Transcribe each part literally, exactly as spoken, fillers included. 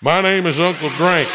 My name is Uncle Drank.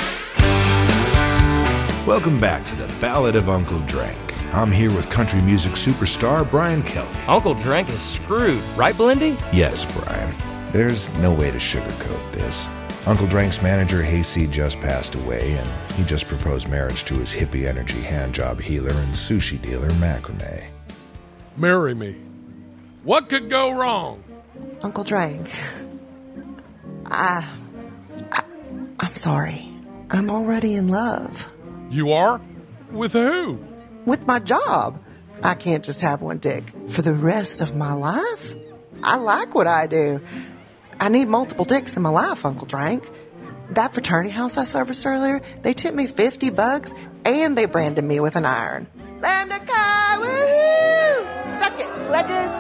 Welcome back to the Ballad of Uncle Drank. I'm here with country music superstar Brian Kelly. Uncle Drank is screwed, right, Blindy? Yes, Brian. There's no way to sugarcoat this. Uncle Drank's manager, Hayseed, just passed away, and he just proposed marriage to his hippie energy handjob healer and sushi dealer, Macrame. Marry me. What could go wrong? Uncle Drank, I, I, I'm sorry. I'm already in love. You are? With who? With my job. I can't just have one dick for the rest of my life. I like what I do. I need multiple dicks in my life, Uncle Drank. That fraternity house I serviced earlier, they tipped me fifty bucks and they branded me with an iron. Lambda Chi, woohoo! Suck it, pledges.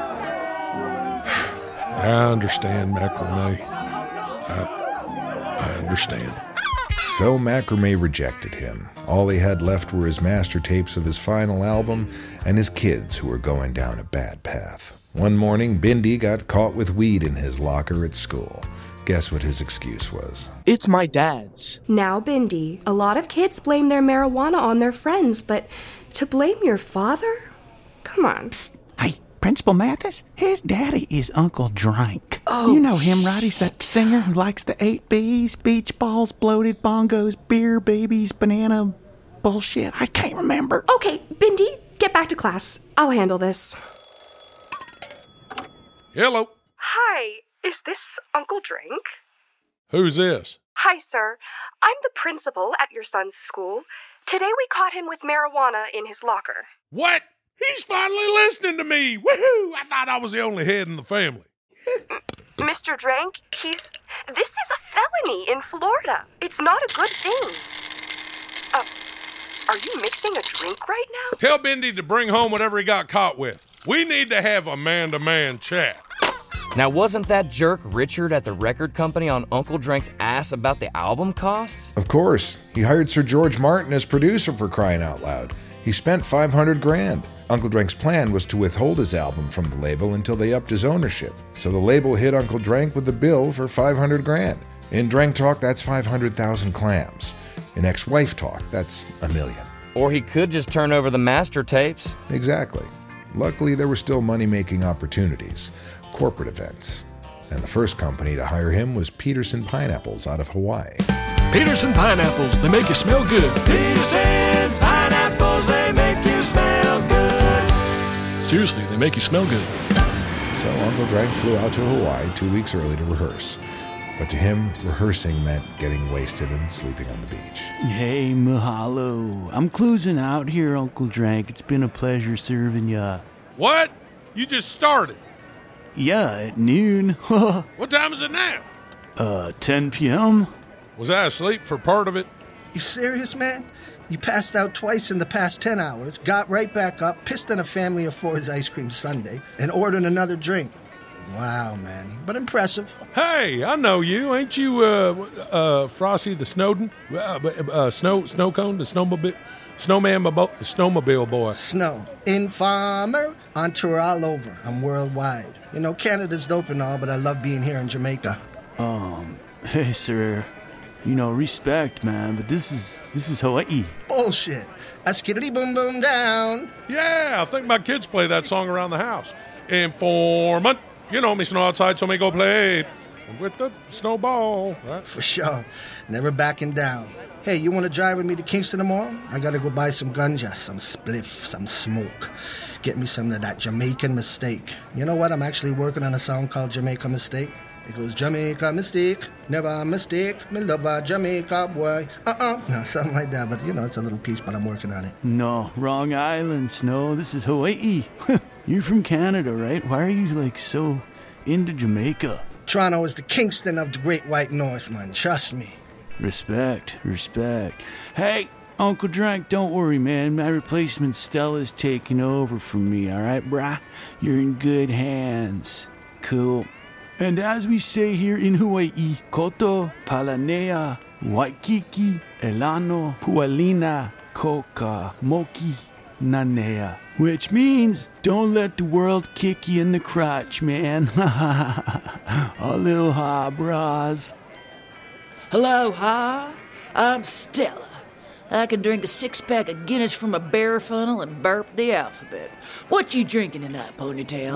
I understand, Macrame. I, I understand. So Macrame rejected him. All he had left were his master tapes of his final album and his kids who were going down a bad path. One morning, Bindi got caught with weed in his locker at school. Guess what his excuse was? It's my dad's. Now, Bindi, a lot of kids blame their marijuana on their friends, but to blame your father? Come on. Psst. Hey, Principal Mathis, his daddy is Uncle Drank. Oh, you know him, right? He's that singer who likes the eight B's, beach balls, bloated bongos, beer, babies, banana, bullshit. I can't remember. Okay, Bindi, get back to class. I'll handle this. Hello. Hi, is this Uncle Drank? Who's this? Hi, sir. I'm the principal at your son's school. Today we caught him with marijuana in his locker. What? He's finally listening to me. Woohoo! I thought I was the only head in the family. Mister Drank, he's... This is a felony in Florida. It's not a good thing. Uh, are you mixing a drink right now? Tell Bindi to bring home whatever he got caught with. We need to have a man-to-man chat. Now, wasn't that jerk Richard at the record company on Uncle Drank's ass about the album costs? Of course. He hired Sir George Martin as producer, for crying out loud. He spent five hundred grand. Uncle Drank's plan was to withhold his album from the label until they upped his ownership. So the label hit Uncle Drank with the bill for five hundred grand. In Drank talk, that's five hundred thousand clams. In ex-wife talk, that's a million. Or he could just turn over the master tapes. Exactly. Luckily, there were still money-making opportunities, corporate events. And the first company to hire him was Peterson Pineapples out of Hawaii. Peterson Pineapples, they make you smell good. Peterson Pineapples, they make you smell good. Seriously, they make you smell good. So Uncle Drank flew out to Hawaii two weeks early to rehearse. But to him, rehearsing meant getting wasted and sleeping on the beach. Hey, mahalo. I'm closing out here, Uncle Drank. It's been a pleasure serving ya. What? You just started? Yeah, at noon. What time is it now? Uh, ten p.m. Was I asleep for part of it? You serious, man? You passed out twice in the past ten hours, got right back up, pissed on a family of four's ice cream sundae, and ordered another drink. Wow, man. But impressive. Hey, I know you. Ain't you, uh, uh, Frosty the Snowden? Uh, uh, snow, snow cone, the snowmobile, snowman, the snowmobile boy. Snow. Informer. On tour all over. I'm worldwide. You know, Canada's dope and all, but I love being here in Jamaica. Um, hey, sir. You know, respect, man, but this is, this is Hawaii. Bullshit. A skiddly boom boom down. Yeah, I think my kids play that song around the house. Informant. You know me, snow outside, so me go play with the snowball. Right? For sure. Never backing down. Hey, you want to drive with me to Kingston tomorrow? I got to go buy some ganja, some spliff, some smoke. Get me some of that Jamaican Mistake. You know what? I'm actually working on a song called Jamaica Mistake. It goes, Jamaica mistake, never a mistake, me love a Jamaica boy. Uh-uh. No, something like that, but you know, it's a little piece, but I'm working on it. No, wrong island, Snow. This is Hawaii. You're from Canada, right? Why are you, like, so into Jamaica? Toronto is the Kingston of the Great White North, man. Trust me. Respect, respect. Hey, Uncle Drank, don't worry, man. My replacement Stella's taking over from me, all right, brah? You're in good hands. Cool. And as we say here in Hawaii, Koto, Palanea, Waikiki, Elano, Pualina, Koka, Moki, Nanea. Which means, don't let the world kick you in the crotch, man. Aloha, bras. Aloha, I'm Stella. I can drink a six-pack of Guinness from a bear funnel and burp the alphabet. What you drinking tonight, Ponytail?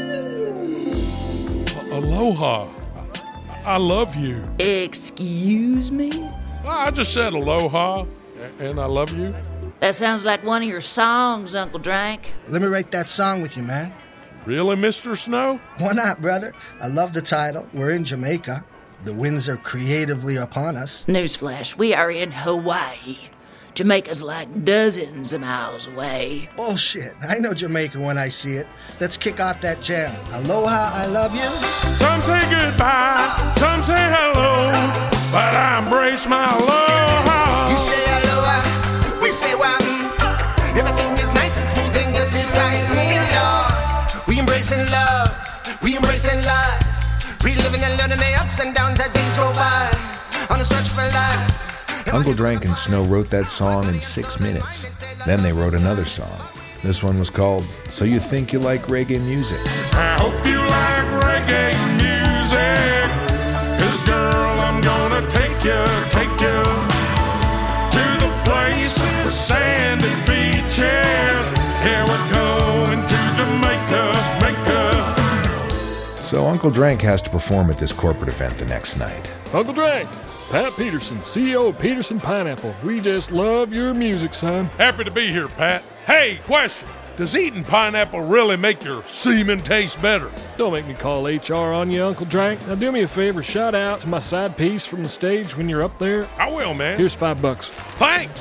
Aloha. I love you. Excuse me? I just said aloha, and I love you. That sounds like one of your songs, Uncle Drank. Let me write that song with you, man. Really, Mister Snow? Why not, brother? I love the title. We're in Jamaica. The winds are creatively upon us. Newsflash, we are in Hawaii. Jamaica's like dozens of miles away. Bullshit. I know Jamaica when I see it. Let's kick off that jam. Aloha, I love you. Some say goodbye, some say hello, but I embrace my aloha. You say aloha, we say wow. Everything is nice and smooth and yes, it's right. We embracing love, we embracing life, reliving and learning the ups and downs that days go by, on a search for life. Uncle Drank and Snow wrote that song in six minutes. Then they wrote another song. This one was called So You Think You Like Reggae Music. I hope you like reggae music, 'cause girl, I'm gonna take you, take you to the place, the sandy beaches. Here we're going to Jamaica, Jamaica. So Uncle Drank has to perform at this corporate event the next night. Uncle Drank, Pat Peterson, C E O of Peterson Pineapple. We just love your music, son. Happy to be here, Pat. Hey, question. Does eating pineapple really make your semen taste better? Don't make me call H R on you, Uncle Drank. Now do me a favor, shout out to my side piece from the stage when you're up there. I will, man. Here's five bucks. Thanks.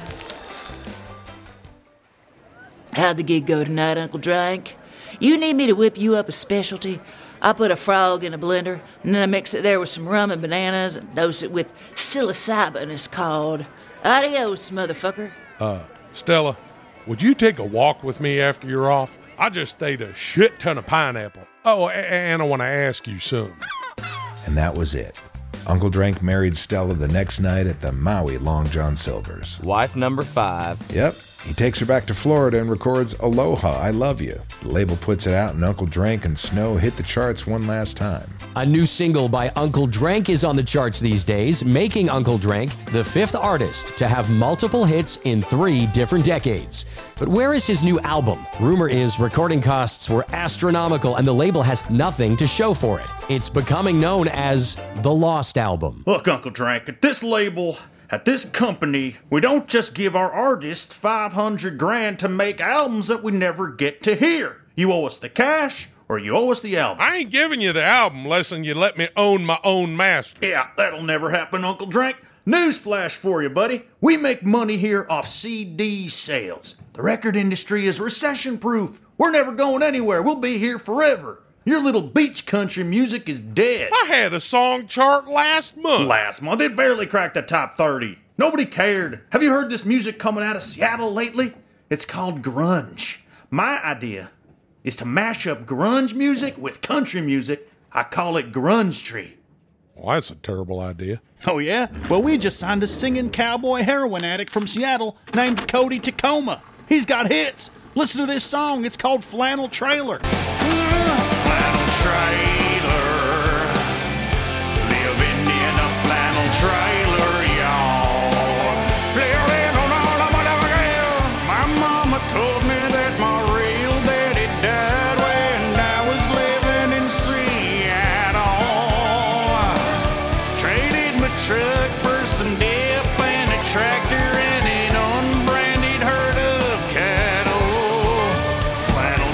How'd the gig go tonight, Uncle Drank? You need me to whip you up a specialty? I put a frog in a blender, and then I mix it there with some rum and bananas and dose it with psilocybin, it's called. Adios, motherfucker. Uh, Stella, would you take a walk with me after you're off? I just ate a shit ton of pineapple. Oh, and I want to ask you something. And that was it. Uncle Drank married Stella the next night at the Maui Long John Silver's. Wife number five. Yep. He takes her back to Florida and records Aloha, I Love You. The label puts it out and Uncle Drank and Snow hit the charts one last time. A new single by Uncle Drank is on the charts these days, making Uncle Drank the fifth artist to have multiple hits in three different decades. But where is his new album? Rumor is recording costs were astronomical and the label has nothing to show for it. It's becoming known as the Lost Album. Look, Uncle Drank, at this label, at this company, we don't just give our artists five hundred grand to make albums that we never get to hear. You owe us the cash, or you owe us the album. I ain't giving you the album unless you let me own my own master. Yeah, that'll never happen, Uncle Drank. Newsflash for you, buddy. We make money here off C D sales. The record industry is recession-proof. We're never going anywhere. We'll be here forever. Your little beach country music is dead. I had a song chart last month. Last month? It barely cracked the top thirty. Nobody cared. Have you heard this music coming out of Seattle lately? It's called grunge. My idea is to mash up grunge music with country music. I call it Grunge Tree. Well, that's a terrible idea. Oh, yeah? Well, we just signed a singing cowboy heroin addict from Seattle named Cody Tacoma. He's got hits. Listen to this song. It's called Flannel Trailer. Flannel trailer, living in a flannel trailer, y'all. Living on all I'm ever get. My mama told me that my real daddy died when I was living in Seattle. Traded my truck for some dip and a tractor and an unbranded herd of cattle. Flannel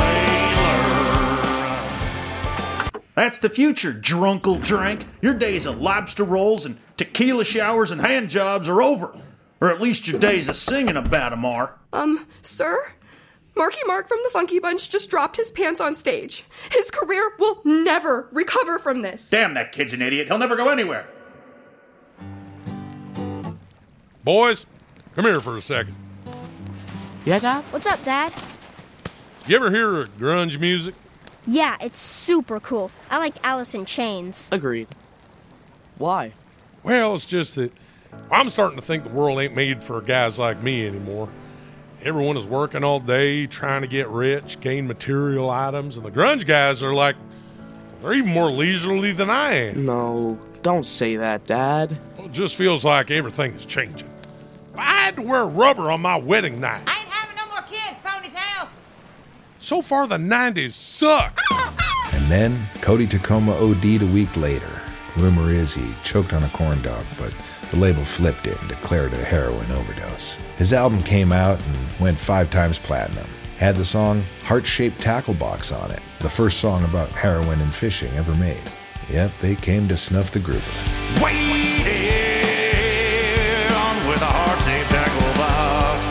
trailer. That's the future, drunkle drank. Your days of lobster rolls and tequila showers and hand jobs are over. Or at least your days of singing about them are. Um, sir? Marky Mark from the Funky Bunch just dropped his pants on stage. His career will never recover from this. Damn, that kid's an idiot. He'll never go anywhere. Boys, come here for a second. Yeah, Dad? What's up, Dad? You ever hear of grunge music? Yeah, it's super cool. I like Alice in Chains. Agreed. Why? Well, it's just that I'm starting to think the world ain't made for guys like me anymore. Everyone is working all day, trying to get rich, gain material items, and the grunge guys are like, they're even more leisurely than I am. No, don't say that, Dad. Well, it just feels like everything is changing. I had to wear rubber on my wedding night. I ain't having no more kids, Ponytail. So far, the nineties suck. And then Cody Tacoma OD'd a week later. Rumor is he choked on a corn dog, but the label flipped it and declared a heroin overdose. His album came out and went five times platinum. Had the song Heart-Shaped Tackle Box on it, the first song about heroin and fishing ever made. Yep, they came to snuff the grouper. Waiting with a heart-shaped tackle box.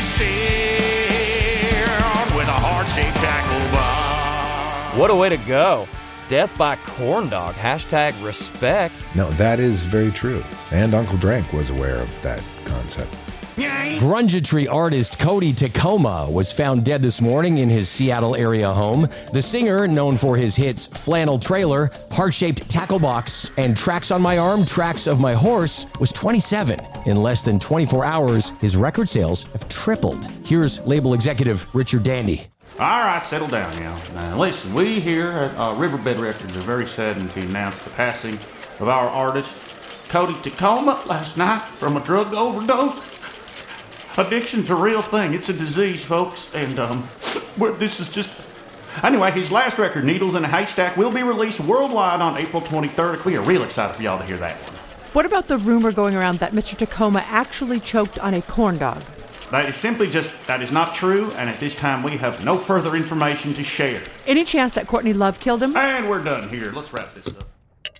Fishing with a heart-shaped tackle box. What a way to go. Death by corn dog. Hashtag respect. No, that is very true. And Uncle Drank was aware of that concept. Grungeatry artist Cody Tacoma was found dead this morning in his Seattle area home. The singer, known for his hits Flannel Trailer, Heart-Shaped Tackle Box, and Tracks on My Arm, Tracks of My Horse, was twenty-seven. In less than twenty-four hours, his record sales have tripled. Here's label executive Richard Dandy. All right, settle down now. Now, listen, we here at uh, Riverbed Records are very saddened to announce the passing of our artist, Cody Tacoma, last night from a drug overdose. Addiction's a real thing. It's a disease, folks, and um, well, this is just... Anyway, his last record, Needles in a Haystack, will be released worldwide on April twenty-third. We are real excited for y'all to hear that one. What about the rumor going around that Mister Tacoma actually choked on a corn dog? That is simply just, that is not true, and at this time we have no further information to share. Any chance that Courtney Love killed him? And we're done here. Let's wrap this up.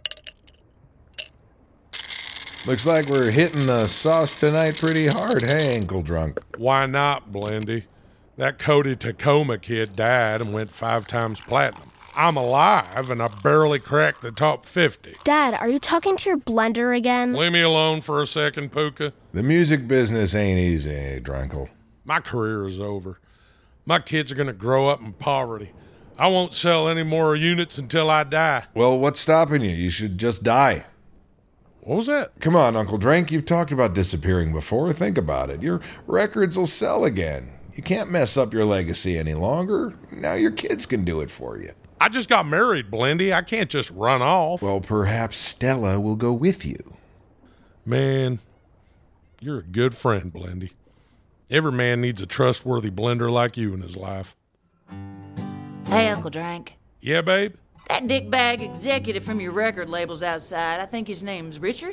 Looks like we're hitting the sauce tonight pretty hard, hey, Uncle Drunk? Why not, Blendy? That Cody Tacoma kid died and went five times platinum. I'm alive, and I barely cracked the top fifty. Dad, are you talking to your blender again? Leave me alone for a second, Puka. The music business ain't easy, eh, Drunkle? My career is over. My kids are going to grow up in poverty. I won't sell any more units until I die. Well, what's stopping you? You should just die. What was that? Come on, Uncle Drank, you've talked about disappearing before. Think about it. Your records will sell again. You can't mess up your legacy any longer. Now your kids can do it for you. I just got married, Blendy. I can't just run off. Well, perhaps Stella will go with you. Man, you're a good friend, Blendy. Every man needs a trustworthy blender like you in his life. Hey, Uncle Drank. Yeah, babe? That dickbag executive from your record label's outside. I think his name's Richard.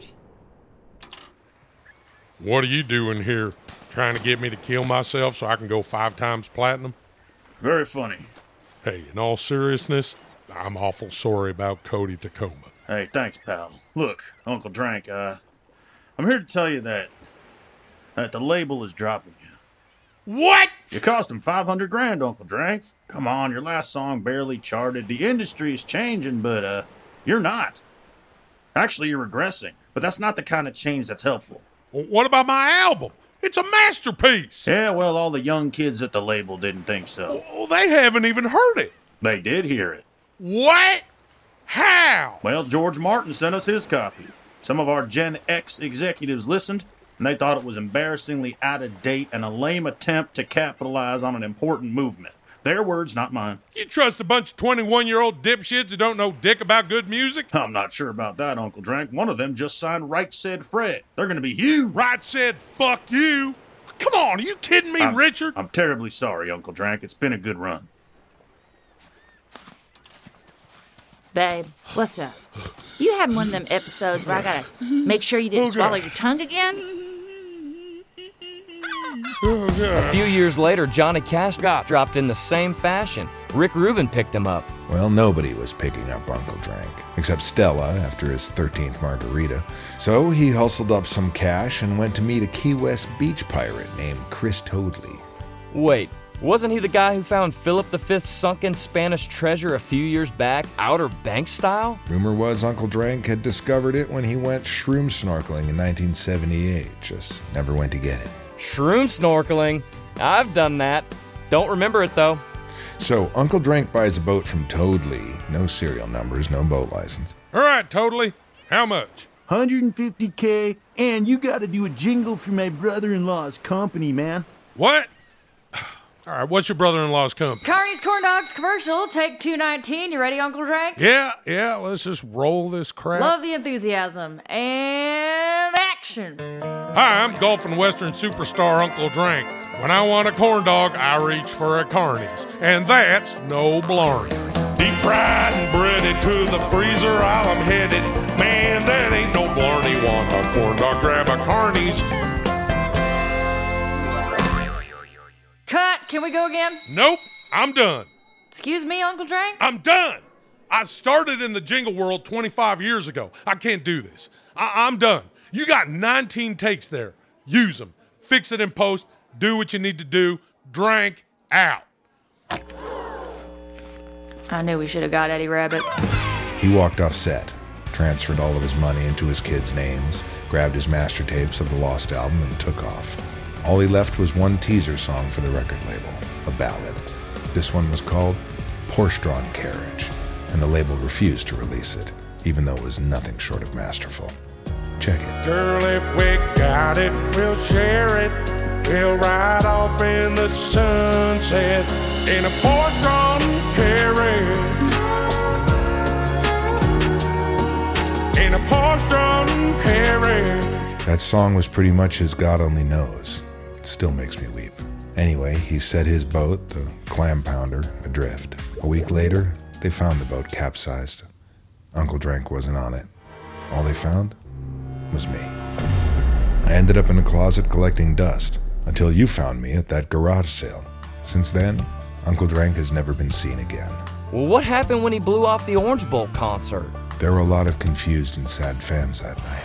What are you doing here? Trying to get me to kill myself so I can go five times platinum? Very funny. Hey, in all seriousness, I'm awful sorry about Cody Tacoma. Hey, thanks, pal. Look, Uncle Drank, uh, I'm here to tell you that, that the label is dropping you. What? You cost him five hundred grand, Uncle Drank. Come on, your last song barely charted. The industry is changing, but, uh, you're not. Actually, you're regressing, but that's not the kind of change that's helpful. Well, what about my album? It's a masterpiece. Yeah, well, all the young kids at the label didn't think so. Well, they haven't even heard it. They did hear it. What? How? Well, George Martin sent us his copy. Some of our Gen X executives listened, and they thought it was embarrassingly out of date and a lame attempt to capitalize on an important movement. Their words, not mine. You trust a bunch of twenty-one-year-old dipshits who don't know dick about good music? I'm not sure about that, Uncle Drank. One of them just signed Right Said Fred. They're going to be huge. Right Said fuck you? Come on, are you kidding me, I'm, Richard? I'm terribly sorry, Uncle Drank. It's been a good run. Babe, what's up? You having one of them episodes where I gotta make sure you didn't Oh, swallow God. your tongue again? Oh, God. A few years later, Johnny Cash got dropped in the same fashion. Rick Rubin picked him up. Well, nobody was picking up Uncle Drank, except Stella after his thirteenth margarita. So he hustled up some cash and went to meet a Key West beach pirate named Chris Toadley. Wait, wasn't he the guy who found Philip the Fifth's sunken Spanish treasure a few years back, Outer Banks style? Rumor was Uncle Drank had discovered it when he went shroom snorkeling in nineteen seventy-eight, just never went to get it. Shroom snorkeling? I've done that. Don't remember it, though. So Uncle Drank buys a boat from Toadley. No serial numbers, no boat license. All right, totally. How much? one hundred fifty K, and you gotta do a jingle for my brother-in-law's company, man. What? All right, what's your brother-in-law's company? Carney's Corn Dogs commercial, take two nineteen. You ready, Uncle Drank? Yeah, yeah, let's just roll this crap. Love the enthusiasm. And action. Hi, I'm golf and western superstar Uncle Drank. When I want a corn dog, I reach for a Carney's. And that's no blarney. Deep fried and breaded to the freezer while I'm headed. Man, that ain't no blarney. Want a corn dog, grab a Carney's. Cut. Can we go again? Nope, I'm done. Excuse me, Uncle Drank? I'm done. I started in the jingle world twenty-five years ago. I can't do this. I- I'm done. You got nineteen takes there. Use them. Fix it in post. Do what you need to do. Drank out. I knew we should have got Eddie Rabbit. He walked off set, transferred all of his money into his kids' names, grabbed his master tapes of the Lost album, and took off. All he left was one teaser song for the record label, a ballad. This one was called Horse-Drawn Carriage, and the label refused to release it, even though it was nothing short of masterful. Check it. Girl, if we got it, we'll share it. We'll ride off in the sunset in a horse-drawn carriage. In a horse-drawn carriage. That song was pretty much his God Only Knows. It still makes me weep. Anyway, he set his boat, the Clam Pounder, adrift. A week later, they found the boat capsized. Uncle Drank wasn't on it. All they found was me. I ended up in a closet collecting dust until you found me at that garage sale. Since then, Uncle Drank has never been seen again. Well, what happened when he blew off the Orange Bowl concert? There were a lot of confused and sad fans that night.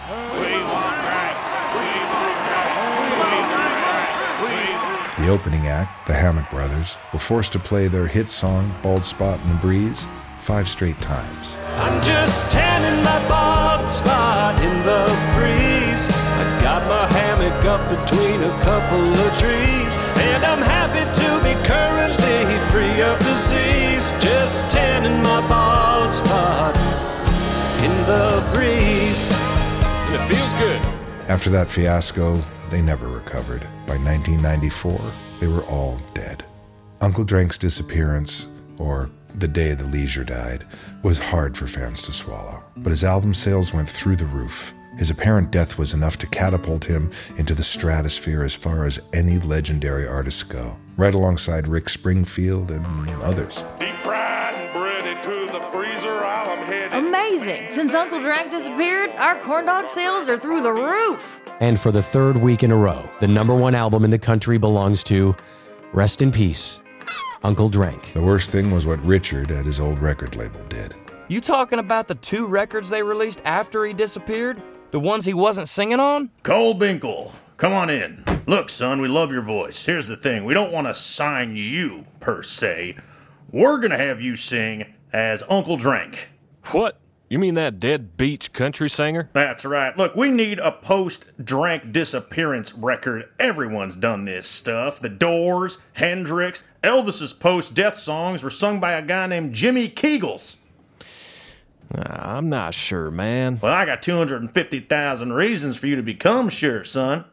The opening act, the Hammock Brothers, were forced to play their hit song, Bald Spot in the Breeze, five straight times. I'm just tanning my bald spot in the breeze. I got my hammock up between a couple of trees, and I'm happy to be currently free of disease. Just tanning my bald spot in the breeze. And it feels good. After that fiasco, they never recovered. By nineteen ninety-four, they were all dead. Uncle Drank's disappearance, or the day the Leisure died, was hard for fans to swallow. But his album sales went through the roof. His apparent death was enough to catapult him into the stratosphere as far as any legendary artists go, right alongside Rick Springfield and others. Deep fried and breaded to the freezer while I'm headed. Amazing. Since Uncle Drank disappeared, our corn dog sales are through the roof. And for the third week in a row, the number one album in the country belongs to, rest in peace, Uncle Drank. The worst thing was what Richard at his old record label did. You talking about the two records they released after he disappeared? The ones he wasn't singing on? Cole Binkle, come on in. Look, son, we love your voice. Here's the thing. We don't want to sign you, per se. We're going to have you sing as Uncle Drank. What? You mean that dead beach country singer? That's right. Look, we need a post-Drank disappearance record. Everyone's done this stuff. The Doors, Hendrix, Elvis's post-death songs were sung by a guy named Jimmy Keagles. Nah, I'm not sure, man. Well, I got two hundred fifty thousand reasons for you to become sure, son.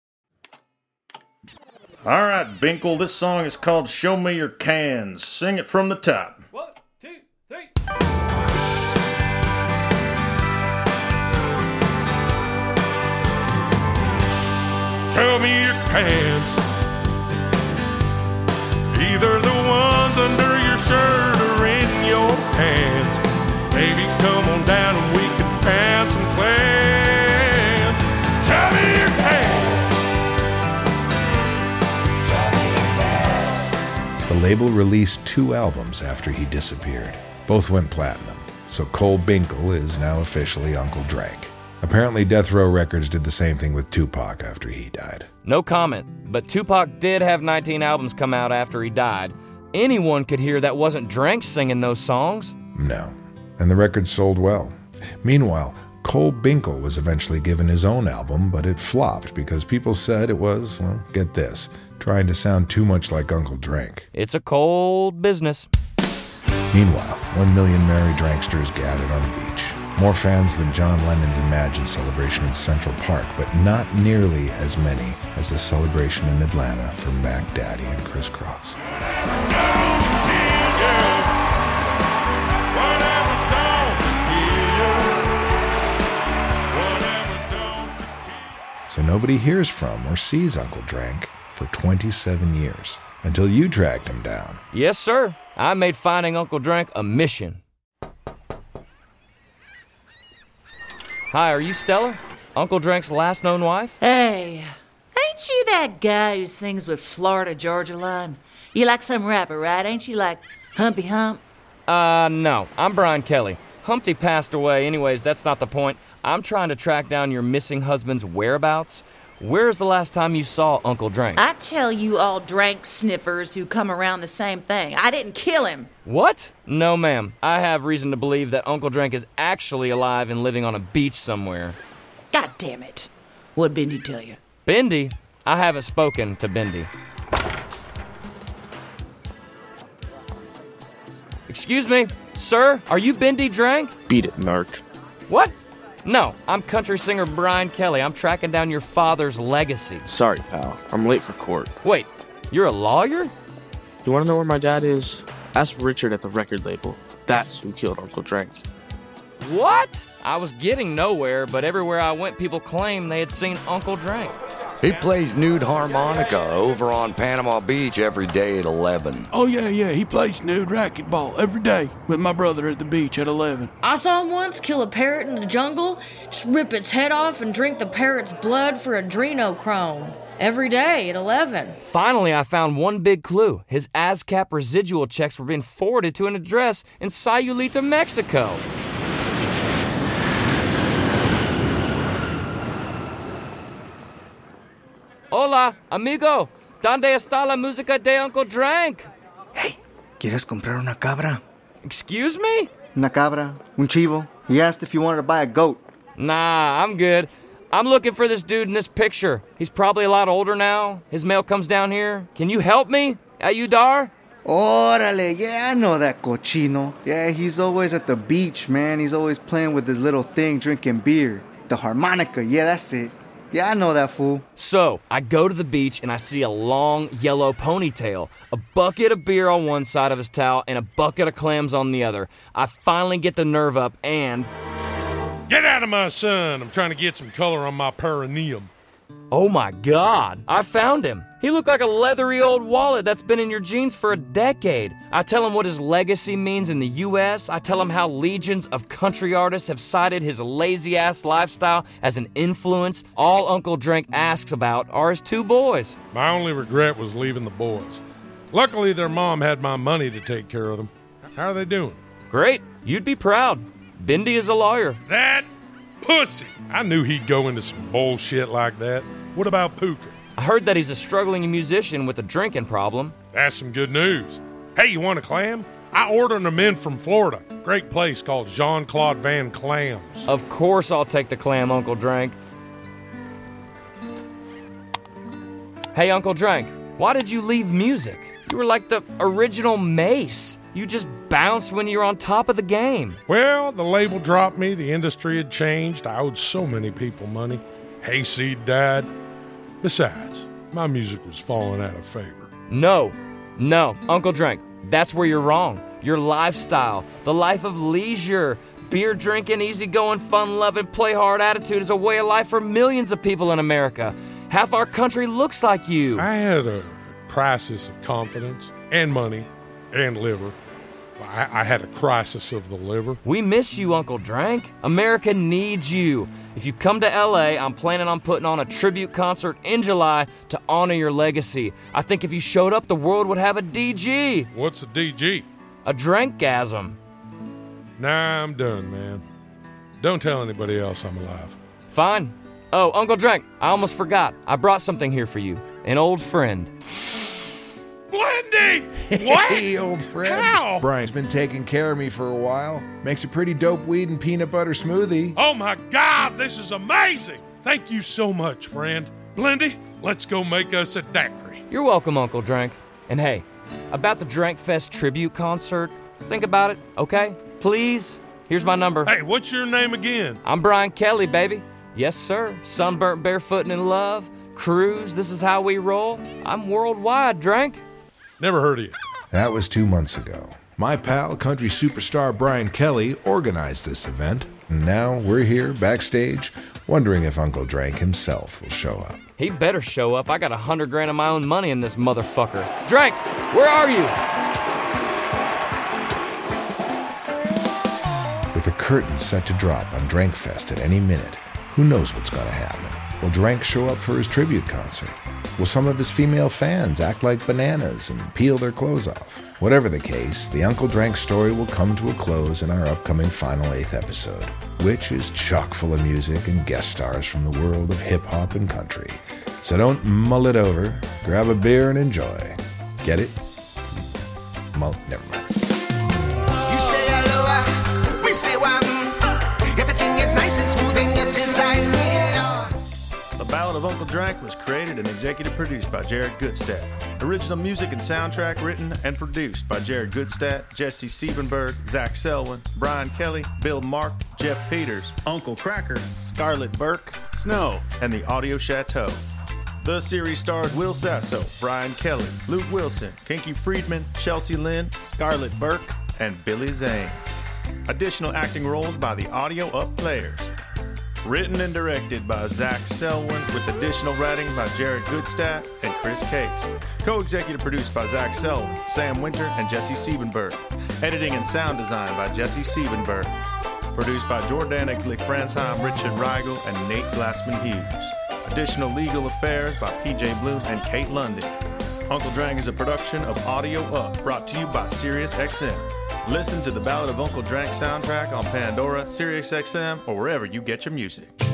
All right, Binkle, this song is called Show Me Your Cans. Sing it from the top. One, two, three. Show me your cans. Either the ones under your shirt or in your pants. Baby, come on down and we can pound some clams. Show me your cans. The label released two albums after he disappeared. Both went platinum, so Cole Binkle is now officially Uncle Drank. Apparently, Death Row Records did the same thing with Tupac after he died. No comment, but Tupac did have nineteen albums come out after he died. Anyone could hear that wasn't Drank singing those songs. No. And the record sold well. Meanwhile, Cole Binkle was eventually given his own album, but it flopped because people said it was, well, get this, trying to sound too much like Uncle Drank. It's a cold business. Meanwhile, one million merry dranksters gathered on a beach. More fans than John Lennon's Imagine celebration in Central Park, but not nearly as many as the celebration in Atlanta for Mac Daddy and Criss Cross. So nobody hears from or sees Uncle Drank for twenty-seven years, until you tracked him down. Yes, sir. I made finding Uncle Drank a mission. Hi, are you Stella? Uncle Drank's last known wife? Hey, ain't you that guy who sings with Florida Georgia Line? You like some rapper, right? Ain't you like Humpy Hump? Uh, no. I'm Brian Kelly. Humpty passed away. Anyways, that's not the point. I'm trying to track down your missing husband's whereabouts. Where's the last time you saw Uncle Drank? I tell you all drank sniffers who come around the same thing. I didn't kill him. What? No, ma'am. I have reason to believe that Uncle Drank is actually alive and living on a beach somewhere. God damn it. What'd Bendy tell you? Bendy? I haven't spoken to Bendy. Excuse me? Sir, are you Bendy Drank? Beat it, Merc. What? No, I'm country singer Brian Kelly. I'm tracking down your father's legacy. Sorry, pal. I'm late for court. Wait, you're a lawyer? You want to know where my dad is? Ask Richard at the record label. That's who killed Uncle Drank. What? I was getting nowhere, but everywhere I went, people claimed they had seen Uncle Drank. He plays nude harmonica over on Panama Beach every day at eleven. Oh, yeah, yeah, he plays nude racquetball every day with my brother at the beach at eleven. I saw him once kill a parrot in the jungle, just rip its head off and drink the parrot's blood for adrenochrome. Every day at eleven. Finally, I found one big clue. His ASCAP residual checks were being forwarded to an address in Sayulita, Mexico. Hola, amigo. ¿Dónde está la música de Uncle Drank? Hey, ¿quieres comprar una cabra? Excuse me? Una cabra, un chivo. He asked if you wanted to buy a goat. Nah, I'm good. I'm looking for this dude in this picture. He's probably a lot older now. His mail comes down here. Can you help me? Ayudar? Órale, yeah, I know that cochino. Yeah, he's always at the beach, man. He's always playing with his little thing, drinking beer. The harmonica, yeah, that's it. Yeah, I know that fool. So, I go to the beach and I see a long yellow ponytail, a bucket of beer on one side of his towel, and a bucket of clams on the other. I finally get the nerve up and... Get out of my sun! I'm trying to get some color on my perineum. Oh my God, I found him. He looked like a leathery old wallet that's been in your jeans for a decade. I tell him what his legacy means in the U S I tell him how legions of country artists have cited his lazy-ass lifestyle as an influence. All Uncle Drank asks about are his two boys. My only regret was leaving the boys. Luckily, their mom had my money to take care of them. How are they doing? Great. You'd be proud. Bendy is a lawyer. That pussy! I knew he'd go into some bullshit like that. What about Pooker? I heard that he's a struggling musician with a drinking problem. That's some good news. Hey, you want a clam? I ordered them in from Florida. Great place called Jean-Claude Van Clams. Of course I'll take the clam, Uncle Drank. Hey, Uncle Drank, why did you leave music? You were like the original Mace. You just bounced when you were on top of the game. Well, the label dropped me. The industry had changed. I owed so many people money. Hayseed died. Besides, my music was falling out of favor. No, no, Uncle Drank, that's where you're wrong. Your lifestyle, the life of leisure, beer drinking, easygoing, fun-loving, play-hard attitude is a way of life for millions of people in America. Half our country looks like you. I had a crisis of confidence and money and liver. I, I had a crisis of the liver. We miss you, Uncle Drank. America needs you. If you come to L A, I'm planning on putting on a tribute concert in July to honor your legacy. I think if you showed up, the world would have a D G. What's a D G? A drankgasm. Nah, I'm done, man. Don't tell anybody else I'm alive. Fine. Oh, Uncle Drank, I almost forgot. I brought something here for you. An old friend. Blendy! What? Hey, old friend. How? Brian's been taking care of me for a while. Makes a pretty dope weed and peanut butter smoothie. Oh my God, this is amazing! Thank you so much, friend. Blendy, let's go make us a daiquiri. You're welcome, Uncle Drank. And hey, about the Drank Fest tribute concert, think about it, okay? Please? Here's my number. Hey, what's your name again? I'm Brian Kelly, baby. Yes, sir. Sunburnt, barefootin' in love. Cruise, this is how we roll. I'm worldwide, Drank. Never heard of you. That was two months ago. My pal, country superstar Brian Kelly, organized this event. And now we're here, backstage, wondering if Uncle Drank himself will show up. He better show up. I got a hundred grand of my own money in this motherfucker. Drank, where are you? With the curtains set to drop on Drankfest at any minute, who knows what's going to happen? Will Drank show up for his tribute concert? Will some of his female fans act like bananas and peel their clothes off? Whatever the case, the Uncle Drank story will come to a close in our upcoming final eighth episode, which is chock full of music and guest stars from the world of hip-hop and country. So don't mull it over, grab a beer and enjoy. Get it? Mull, never mind. You say hello, we say one. Everything is nice and smooth and yes, it's I The Ballad of Uncle Drank was created and executive produced by Jared Goodstadt. Original music and soundtrack written and produced by Jared Goodstadt, Jesse Siebenberg, Zach Selwyn, Brian Kelly, Bill Mark, Jeff Peters, Uncle Cracker, Scarlett Burke, Snow, and the Audio Chateau. The series stars Will Sasso, Brian Kelly, Luke Wilson, Kinky Friedman, Chelsea Lynn, Scarlett Burke, and Billy Zane. Additional acting roles by the Audio Up Players. Written and directed by Zach Selwyn, with additional writing by Jared Goodstadt and Chris Case. Co-executive produced by Zach Selwyn, Sam Winter, and Jesse Siebenberg. Editing and sound design by Jesse Siebenberg. Produced by Jordana Glick-Fransheim, Richard Rigel, and Nate Glassman Hughes. Additional legal affairs by P J Bloom and Kate London. Uncle Drank is a production of Audio Up, brought to you by SiriusXM. Listen to the Ballad of Uncle Drank soundtrack on Pandora, SiriusXM, or wherever you get your music.